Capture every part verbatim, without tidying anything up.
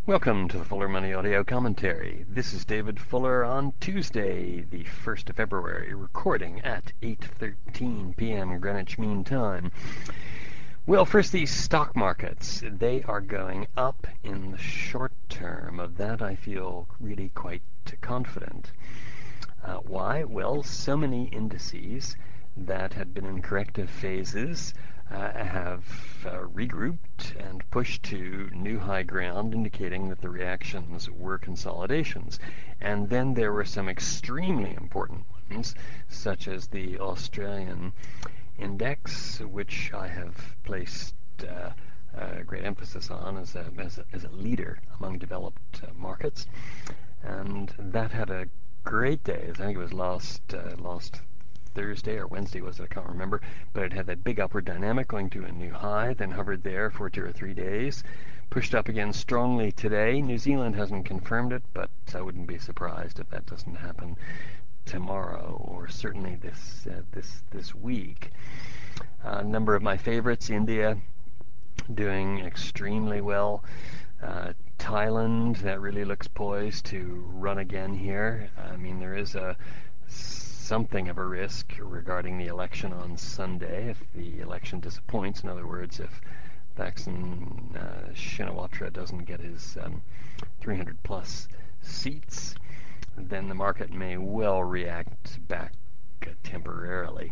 Welcome to the Fuller Money Audio Commentary. This is David Fuller on Tuesday, the first of February, recording at eight thirteen p.m. Greenwich Mean Time. Well, first, these stock markets, they are going up in the short term. Of that, I feel really quite confident. Uh, why? Well, so many indices that had been in corrective phases uh, have uh, regrouped and pushed to new high ground, indicating that the reactions were consolidations. And then there were some extremely important ones, such as the Australian index, which I have placed uh, uh, great emphasis on as a, as a, as a leader among developed uh, markets. And that had a great day. I think it was last uh, last Thursday or Wednesday, was it? I can't remember. But it had that big upward dynamic going to a new high, then hovered there for two or three days, pushed up again strongly today. New Zealand hasn't confirmed it, but I wouldn't be surprised if that doesn't happen tomorrow, or certainly this uh, this this week. A number of my favorites: India doing extremely well. Uh, Thailand, that really looks poised to run again here. I mean, there is a something of a risk regarding the election on Sunday. If the election disappoints, in other words, if Thaksin uh, Shinawatra doesn't get his um, three hundred plus seats, then the market may well react back uh, temporarily.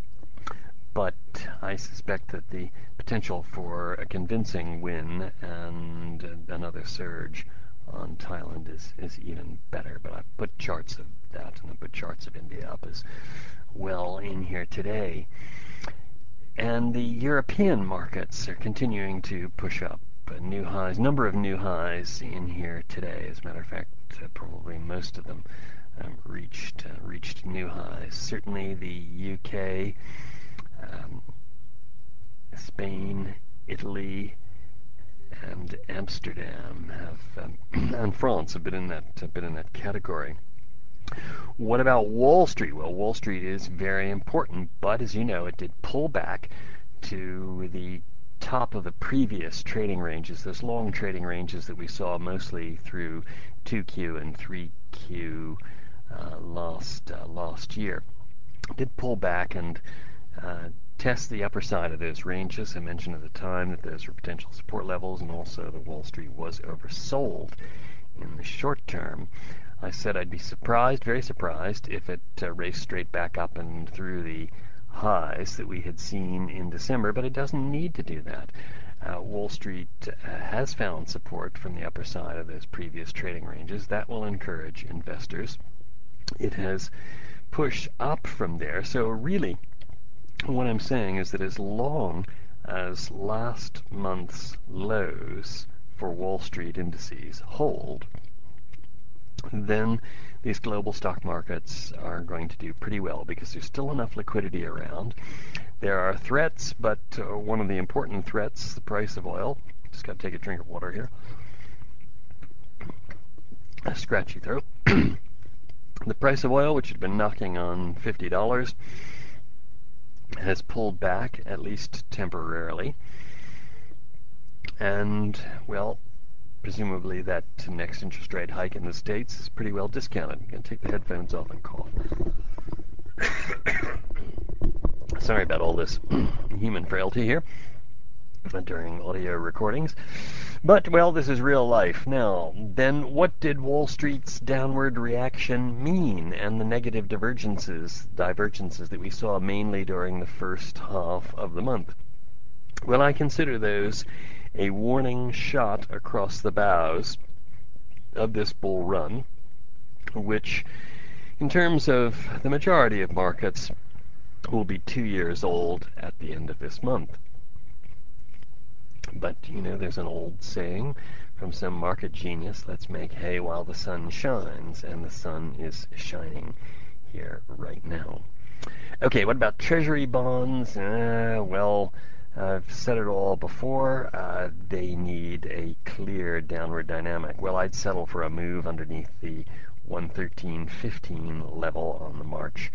But I suspect that the potential for a convincing win and another surge on Thailand is, is even better. But I've put charts of that, and I've put charts of India up as well in here today. And the European markets are continuing to push up. Uh, new highs, number of new highs in here today. As a matter of fact, uh, probably most of them um, reached uh, reached new highs. Certainly the U K, um, Spain, Italy, and Amsterdam have, um, and France have been in that have been in that category. What about Wall Street? Well, Wall Street is very important, but as you know, it did pull back to the top of the previous trading ranges, those long trading ranges that we saw mostly through two Q and three Q uh, last uh, last year. It did pull back and uh, test the upper side of those ranges. I mentioned at the time that those were potential support levels, and also that Wall Street was oversold in the short term. I said I'd be surprised, very surprised, if it uh, raced straight back up and through the highs that we had seen in December, but it doesn't need to do that. Uh, Wall Street uh, has found support from the upper side of those previous trading ranges. That will encourage investors. It has pushed up from there, so really what I'm saying is that as long as last month's lows for Wall Street indices hold, then these global stock markets are going to do pretty well because there's still enough liquidity around. There are threats, but uh, one of the important threats, the price of oil. Just got to take a drink of water here. A scratchy throat. The price of oil, which had been knocking on fifty dollars, has pulled back, at least temporarily. And, well, presumably that next interest rate hike in the States is pretty well discounted. I'm going to take the headphones off and cough. Sorry about all this human frailty here during audio recordings. But, well, this is real life. Now, then what did Wall Street's downward reaction mean, and the negative divergences, divergences that we saw mainly during the first half of the month? Well, I consider those a warning shot across the bows of this bull run, which, in terms of the majority of markets, will be two years old at the end of this month. But, you know, there's an old saying from some market genius, let's make hay while the sun shines, and the sun is shining here right now. Okay, what about Treasury bonds? Uh, well, I've said it all before. Uh, they need a clear downward dynamic. Well, I'd settle for a move underneath the one thirteen fifteen level on the March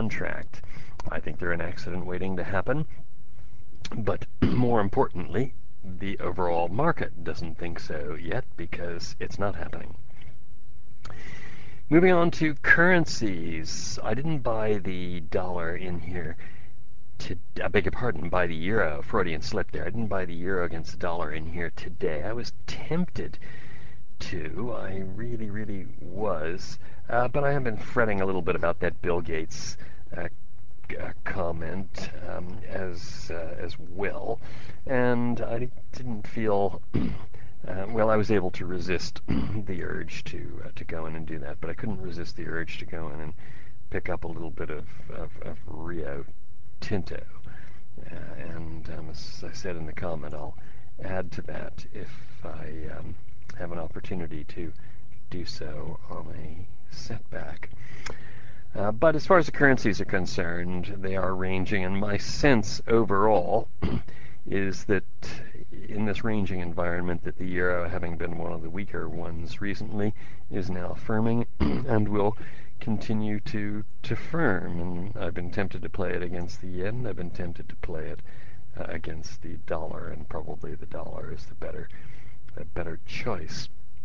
contract. I think they're an accident waiting to happen. But more importantly, the overall market doesn't think so yet because it's not happening. Moving on to currencies. I didn't buy the dollar in here. To, I beg your pardon, buy the euro. Freudian slip there. I didn't buy the euro against the dollar in here today. I was tempted to. I really, really was. Uh, but I have been fretting a little bit about that Bill Gates uh, uh, comment um, as uh, as well, and I didn't feel. Uh, well, I was able to resist the urge to uh, to go in and do that, but I couldn't resist the urge to go in and pick up a little bit of, of, of Rio Tinto. Uh, and um, as I said in the comment, I'll add to that if I um, have an opportunity to do so on a setback. Uh, but as far as the currencies are concerned, they are ranging, and my sense overall is that in this ranging environment that the euro, having been one of the weaker ones recently, is now firming and will continue to, to firm. And I've been tempted to play it against the yen. I've been tempted to play it uh, against the dollar, and probably the dollar is the better, a better choice.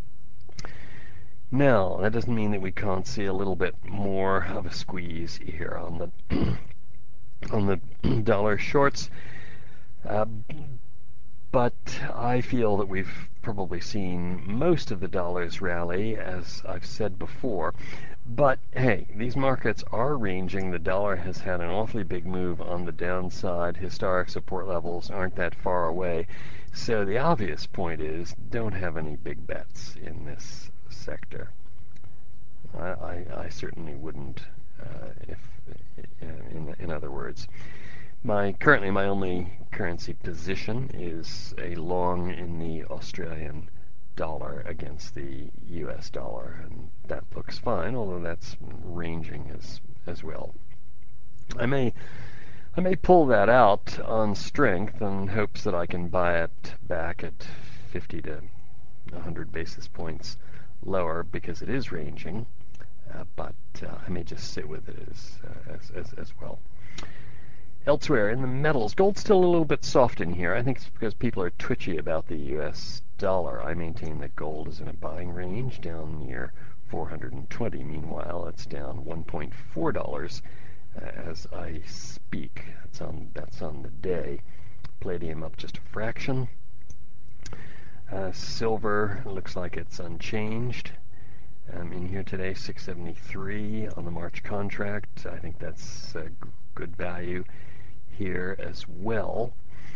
Now, that doesn't mean that we can't see a little bit more of a squeeze here on the on the dollar shorts. Uh, but I feel that we've probably seen most of the dollar's rally, as I've said before. But hey, these markets are ranging. The dollar has had an awfully big move on the downside. Historic support levels aren't that far away. So the obvious point is, don't have any big bets in this sector. I, I, I certainly wouldn't, uh, if in, in other words. My currently my only currency position is a long in the Australian dollar against the U S dollar, and that looks fine, although that's ranging as as well. I may I may pull that out on strength in hopes that I can buy it back at fifty to one hundred basis points lower because it is ranging, uh, but uh, I may just sit with it as, uh, as, as, as well. Elsewhere in the metals, gold's still a little bit soft in here. I think it's because people are twitchy about the U S dollar. I maintain that gold is in a buying range down near four hundred twenty. Meanwhile, it's down one point four dollars uh, as I speak. That's on that's on the day. Palladium up just a fraction. Uh, silver looks like it's unchanged. Um, in here today, six seventy-three on the March contract. I think that's a g- good value here as well.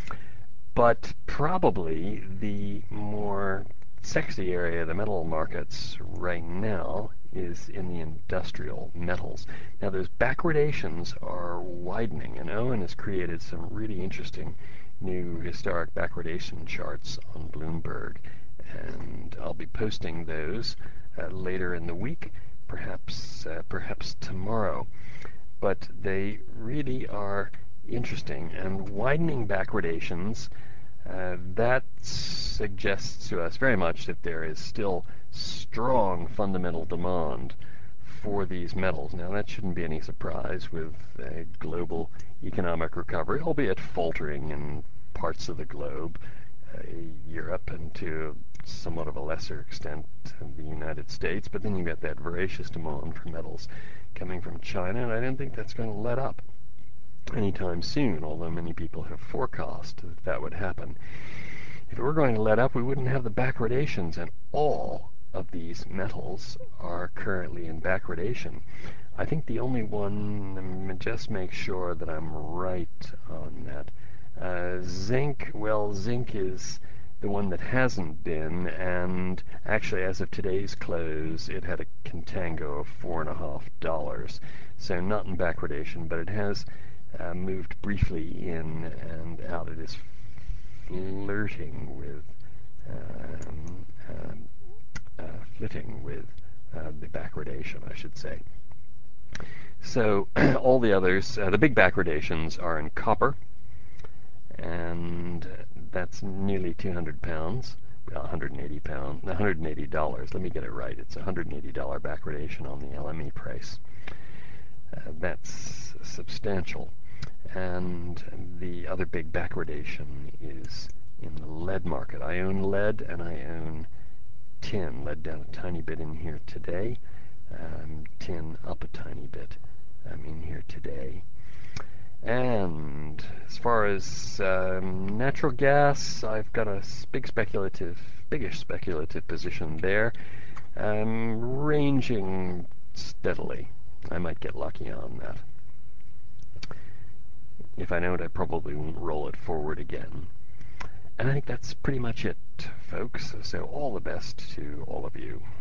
But probably the more sexy area of the metal markets right now is in the industrial metals. Now those backwardations are widening, and Owen has created some really interesting new historic backwardation charts on Bloomberg, and I'll be posting those uh, later in the week, perhaps uh, perhaps tomorrow. But they really are interesting, and widening backwardations, uh, that suggests to us very much that there is still strong fundamental demand for these metals. Now, that shouldn't be any surprise with a global economic recovery, albeit faltering in parts of the globe, uh, Europe, and to somewhat of a lesser extent the United States. But then you get that voracious demand for metals coming from China, and I don't think that's going to let up anytime soon, although many people have forecast that that would happen. If it were going to let up, we wouldn't have the backwardations, and all of these metals are currently in backwardation. I think the only one, just make sure that I'm right on that. Uh, zinc, well, zinc is the one that hasn't been, and actually as of today's close, it had a contango of four and a half dollars. So not in backwardation, but it has uh, moved briefly in and out. It is flirting with um, uh, uh, flitting with uh, the backwardation, I should say. So all the others, uh, the big backwardations are in copper, and that's nearly two hundred pounds, well, one hundred eighty pounds, one hundred eighty dollars. Let me get it right. It's one hundred eighty dollars backwardation on the L M E price. Uh, that's substantial. And the other big backwardation is in the lead market. I own lead and I own tin. Lead down a tiny bit in here today. Um, tin up a tiny bit um, in here today. And as far as um, natural gas, I've got a big speculative, biggish speculative position there, um, ranging steadily. I might get lucky on that. If I don't, I probably won't roll it forward again. And I think that's pretty much it, folks. So all the best to all of you.